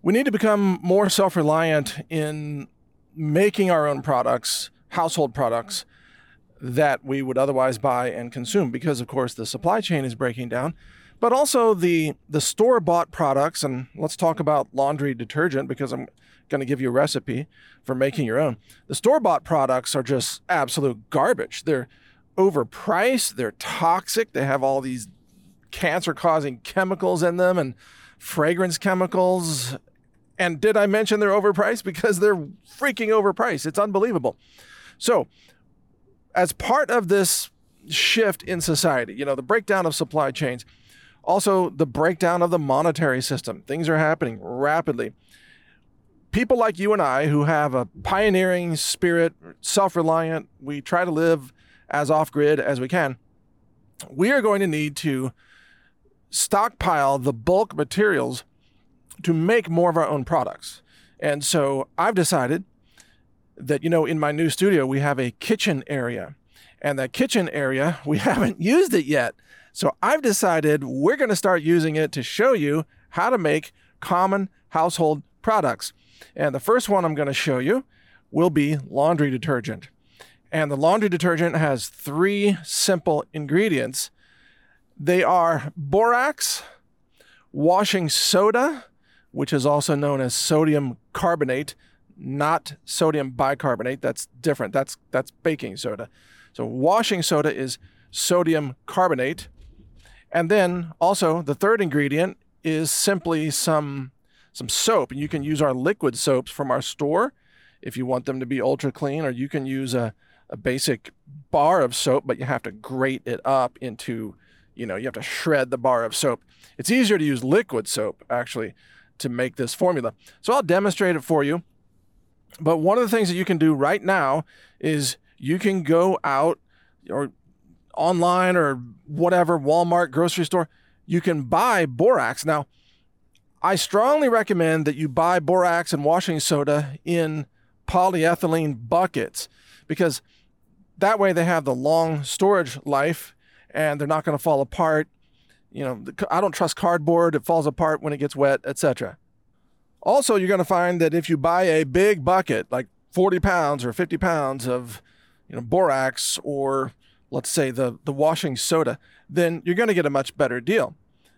We need to become more self-reliant in making our own products, household products, that we would otherwise buy and consume because, of course, the supply chain is breaking down. But also the store-bought products, and let's talk about laundry detergent because I'm going to give you a recipe for making your own. The store-bought products are just absolute garbage. They're overpriced, they're toxic, they have all these cancer-causing chemicals in them and fragrance chemicals. And did I mention they're overpriced? Because they're freaking overpriced. It's unbelievable. So, as part of this shift in society, the breakdown of supply chains, also the breakdown of the monetary system, things are happening rapidly. People like you and I who have a pioneering spirit, self-reliant, we try to live as off-grid as we can, we are going to need to stockpile the bulk materials to make more of our own products. And so I've decided that, in my new studio, we have a kitchen area. And that kitchen area, we haven't used it yet. So I've decided we're going to start using it to show you how to make common household products. And the first one I'm going to show you will be laundry detergent. And the laundry detergent has 3 simple ingredients. They are borax, washing soda, which is also known as sodium carbonate, not sodium bicarbonate. That's different. That's baking soda. So washing soda is sodium carbonate. And then also the third ingredient is simply some soap. And you can use our liquid soaps from our store if you want them to be ultra clean, or you can use a basic bar of soap, but you have to grate it up into, you have to shred the bar of soap. It's easier to use liquid soap, actually, to make this formula. So I'll demonstrate it for you. But one of the things that you can do right now is you can go out or online or whatever, Walmart, grocery store, you can buy borax. Now, I strongly recommend that you buy borax and washing soda in polyethylene buckets because that way they have the long storage life and they're not going to fall apart. I don't trust cardboard. It falls apart when it gets wet, etc. Also, you're going to find that if you buy a big bucket, like 40 pounds or 50 pounds of borax, or let's say the washing soda, then you're going to get a much better deal.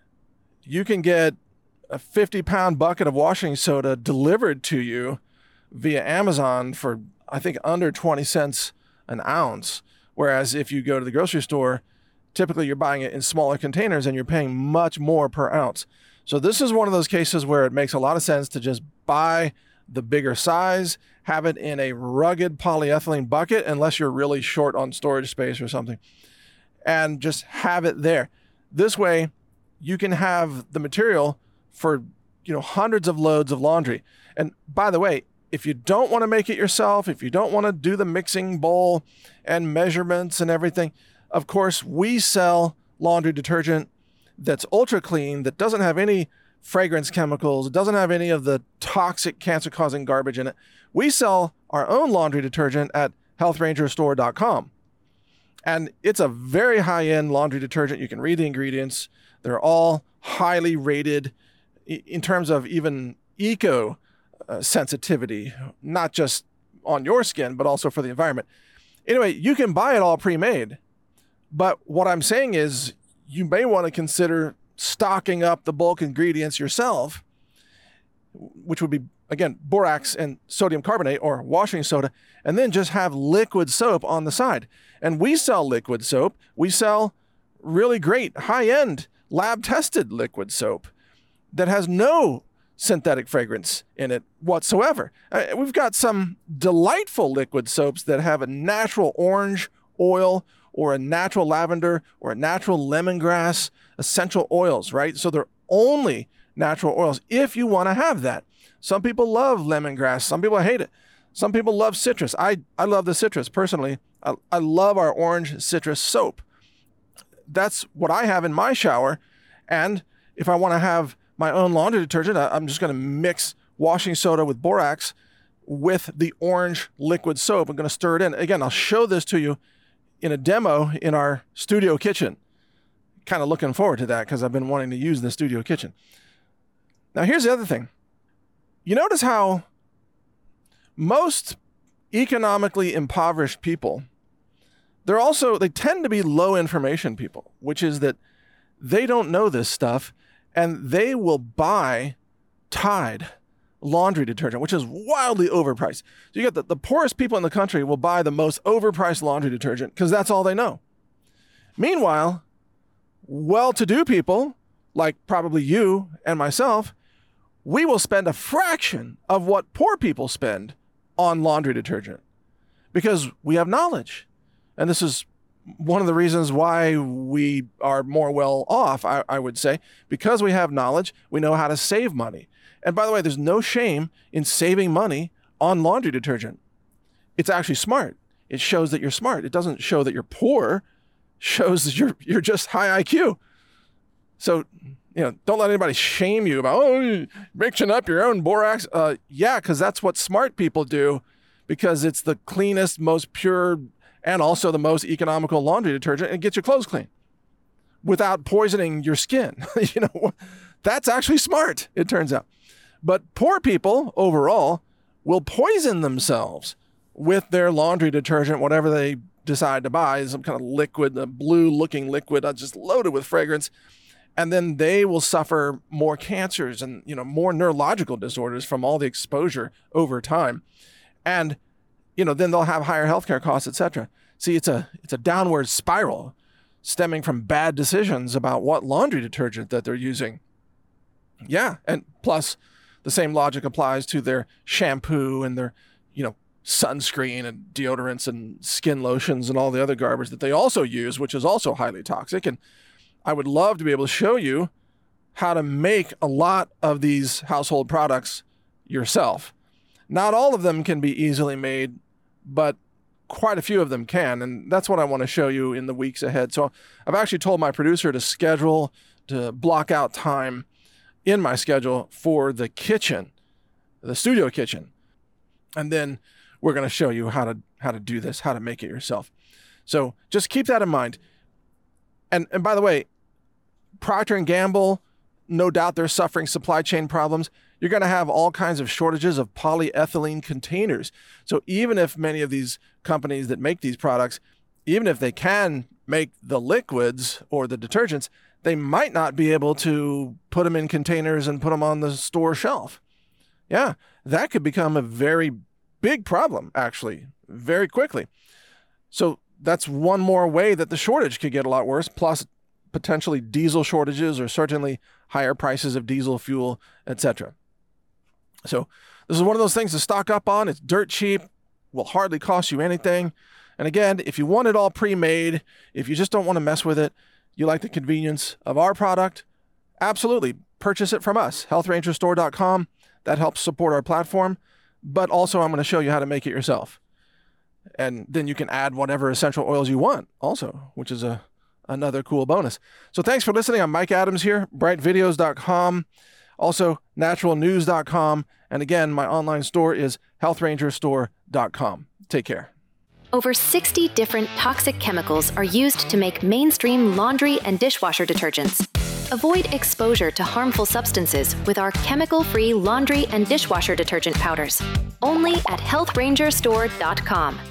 You can get a 50-pound bucket of washing soda delivered to you via Amazon for, I think, under 20 cents an ounce. Whereas if you go to the grocery store, typically you're buying it in smaller containers and you're paying much more per ounce. So this is one of those cases where it makes a lot of sense to just buy the bigger size, have it in a rugged polyethylene bucket, unless you're really short on storage space or something, and just have it there. This way, you can have the material for, hundreds of loads of laundry. And by the way, if you don't want to make it yourself, if you don't want to do the mixing bowl and measurements and everything, of course, we sell laundry detergent that's ultra clean, that doesn't have any fragrance chemicals, it doesn't have any of the toxic cancer-causing garbage in it. We sell our own laundry detergent at healthrangerstore.com. And it's a very high-end laundry detergent. You can read the ingredients. They're all highly rated in terms of even eco sensitivity, not just on your skin, but also for the environment. Anyway, you can buy it all pre-made. But what I'm saying is you may want to consider stocking up the bulk ingredients yourself, which would be, again, borax and sodium carbonate or washing soda, and then just have liquid soap on the side. And we sell liquid soap. We sell really great high-end lab-tested liquid soap that has no synthetic fragrance in it whatsoever. We've got some delightful liquid soaps that have a natural orange oil or a natural lavender or a natural lemongrass essential oils, right? So they're only natural oils if you want to have that. Some people love lemongrass. Some people hate it. Some people love citrus. I love the citrus personally. I love our orange citrus soap. That's what I have in my shower. And if I want to have my own laundry detergent, I'm just going to mix washing soda with borax with the orange liquid soap. I'm going to stir it in. Again, I'll show this to you in a demo in our studio kitchen. Kind of looking forward to that because I've been wanting to use the studio kitchen. Now, here's the other thing. You notice how most economically impoverished people, they tend to be low information people, which is that they don't know this stuff and they will buy Tide laundry detergent, which is wildly overpriced. So you get the poorest people in the country will buy the most overpriced laundry detergent because that's all they know. Meanwhile, well-to-do people, like probably you and myself, we will spend a fraction of what poor people spend on laundry detergent because we have knowledge. And this is one of the reasons why we are more well off, I would say, because we have knowledge, we know how to save money. And by the way, there's no shame in saving money on laundry detergent. It's actually smart. It shows that you're smart. It doesn't show that you're poor. It shows that you're just high IQ. So, don't let anybody shame you about, you're mixing up your own borax. Yeah, because that's what smart people do, because it's the cleanest, most pure, and also the most economical laundry detergent, and gets your clothes clean without poisoning your skin. That's actually smart, it turns out. But poor people overall will poison themselves with their laundry detergent, whatever they decide to buy, some kind of liquid, a blue-looking liquid, just loaded with fragrance. And then they will suffer more cancers and, more neurological disorders from all the exposure over time. And, then they'll have higher healthcare costs, etc. See, it's a downward spiral stemming from bad decisions about what laundry detergent that they're using. Yeah, and plus the same logic applies to their shampoo and their, sunscreen and deodorants and skin lotions and all the other garbage that they also use, which is also highly toxic. And I would love to be able to show you how to make a lot of these household products yourself. Not all of them can be easily made, but quite a few of them can. And that's what I want to show you in the weeks ahead. So I've actually told my producer to block out time in my schedule for the kitchen, the studio kitchen. And then we're going to show you how to do this, how to make it yourself. So just keep that in mind. And by the way, Procter & Gamble, no doubt they're suffering supply chain problems. You're going to have all kinds of shortages of polyethylene containers. So even if many of these companies that make these products, even if they can make the liquids or the detergents, they might not be able to put them in containers and put them on the store shelf. Yeah, that could become a very big problem, actually, very quickly. So that's one more way that the shortage could get a lot worse, plus potentially diesel shortages or certainly higher prices of diesel fuel, etc. So this is one of those things to stock up on. It's dirt cheap, will hardly cost you anything. And again, if you want it all pre-made, if you just don't want to mess with it, you like the convenience of our product, absolutely purchase it from us, healthrangerstore.com. That helps support our platform. But also I'm going to show you how to make it yourself. And then you can add whatever essential oils you want also, which is another cool bonus. So thanks for listening. I'm Mike Adams here, brightvideos.com, also naturalnews.com. And again, my online store is healthrangerstore.com. Take care. Over 60 different toxic chemicals are used to make mainstream laundry and dishwasher detergents. Avoid exposure to harmful substances with our chemical-free laundry and dishwasher detergent powders. Only at healthrangerstore.com.